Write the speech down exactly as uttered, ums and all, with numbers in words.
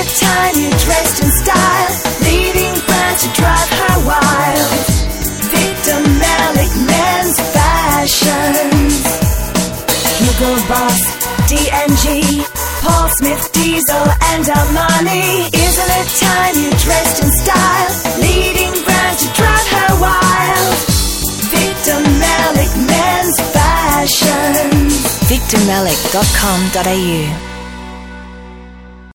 it time you dressed in style, leading brands to drive her wild? Victor Malik Men's Fashions, Hugo Boss, D and G, Paul Smith, Diesel and Armani. Isn't it time you dressed in style, leading brands to drive her wild? Victor Malik Men's Fashions. victor malik dot com dot a u